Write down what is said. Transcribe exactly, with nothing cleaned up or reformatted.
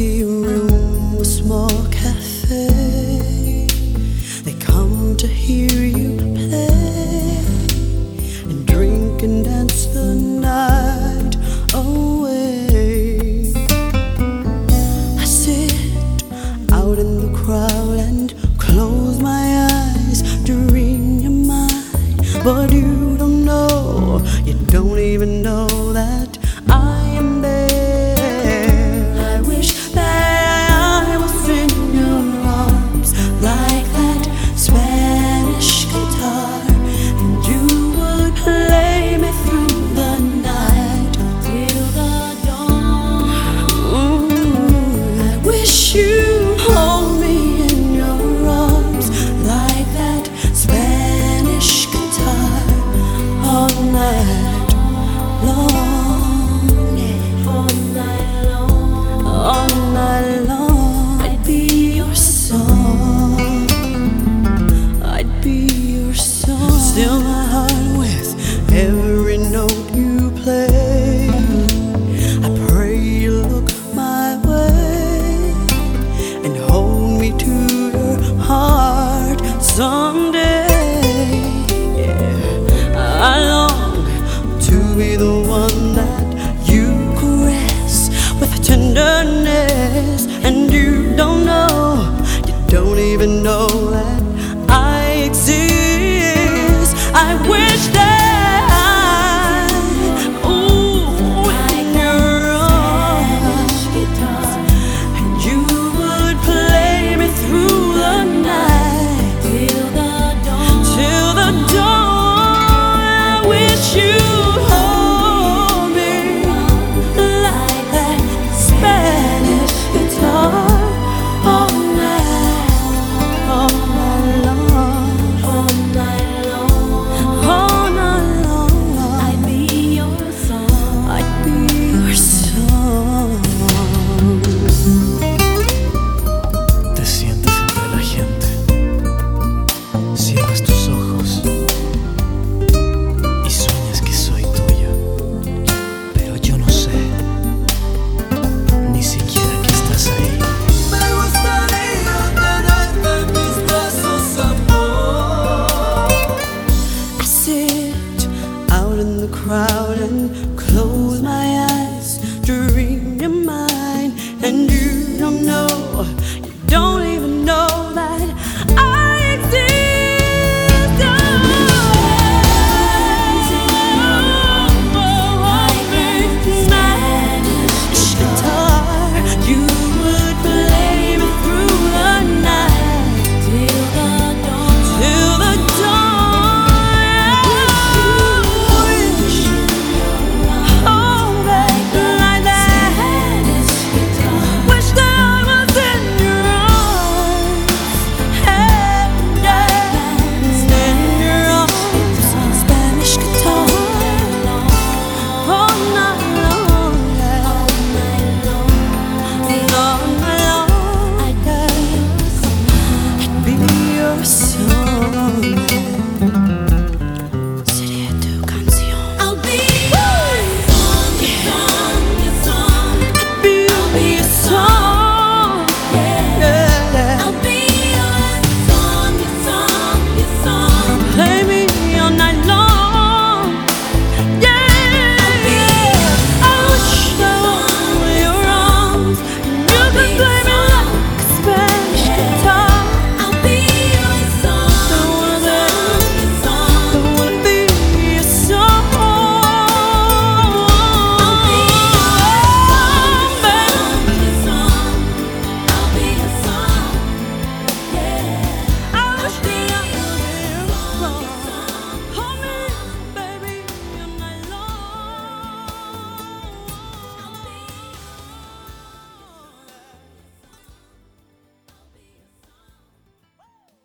empty room, a small cafe. They come to hear you play and drink and dance the night away. I sit out in the crowd and close my eyes to read your mind, but you don't know, you don't even know that I am there. I wish that I was in your arms like that Spanish guitar, and you would play me through the night till the dawn. mm, I wish you'd hold me in your arms like that Spanish guitar all night long. All night long, I'd be your song. I'd be your song. Still my heart with every note you play. I pray you look my way and hold me to your heart someday. Yeah, I long to be the one that you caress with tenderness, and you don't know, you don't even know that I exist. I wish that I, ooh, in your arms, and you would play me through the night till the dawn. Till the dawn, I wish you'd hold me like that Spanish guitar all night, all night long, all night long, all night long. I'd be your song, I'd be your song. Te sientes entre la gente, cierras tus ojos y sueñas que soy tuya, pero yo no sé ni siquiera que estás ahí. Me gustaría tenerte en mis brazos, amor. I sit out in the crowd and close my eyes to read your mind, and you don't know, you don't even know